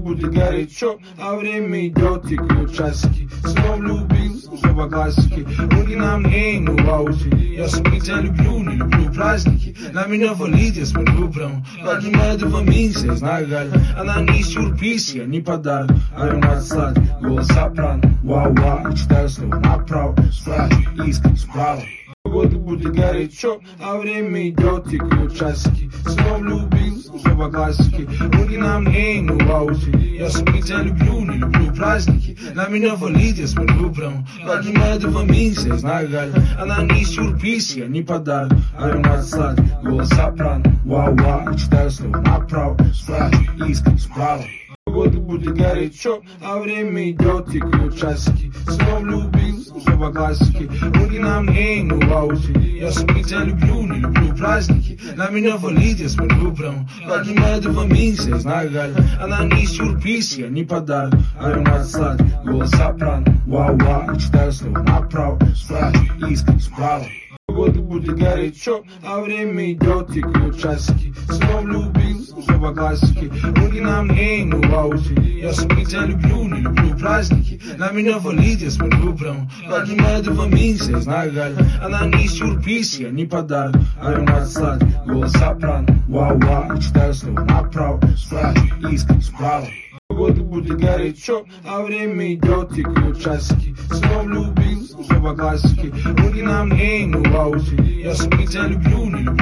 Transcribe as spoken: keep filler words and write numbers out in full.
будет горячо, а время идет, тикают часики. Снова влюбился, все по классике. Руки на мне, ну ваути. Я сам тебя люблю, не люблю праздники. На меня валит, я смотрю прям. Поднимаю дофамин, я знаю галь. Она не сюрприз, я не подарок. Аромат сладкий, голос сопрано. Вау-вау, читаю снова направо. Справа, искренне справа. Погода будет горячо, а время идет, тикают часики. Снова влюбился, все по классике. Руки на мне, ну ваути. Я сам тебя люблю, не люблю праздники. На меня валит, я смотрю прям. Поднимаю дофамин, я знаю галь. Она не сюрприз, я не подарок. Аромат сладкий, голос сопрано. Вау-вау, читаю снова направо. Справа, искренне справа. Погода будет горячо, а время идет, тикают часики. Снова влюбился, все по классике. Руки на мне, ну ваути. Я сам тебя люблю, не люблю праздники. На меня валит, я смотрю прям. Поднимаю дофамин, я знаю галь. Она не сюрприз, я не подарок. Аромат сладкий, голос сопрано. Вау-вау, читаю снова направо. Справа, искренне справа. Погода будет горячо, а время идет, тикают часики. Снова влюбился, все по классике. Руки на мне, ну ваути. Я сам тебя люблю, не люблю праздники. На меня валит, я смотрю прям. Поднимаю дофамин, я знаю галь. Она не сюрприз, я не подарок. Аромат сладкий, голос сопрано. Вау-вау, читаю снова направо. Справа, искренне справа. Погода будет горячо, а время идет, тикают часики. Снова влюбился, все по классике. Руки на мне, ну ваути. Я сам тебя люблю, не люблю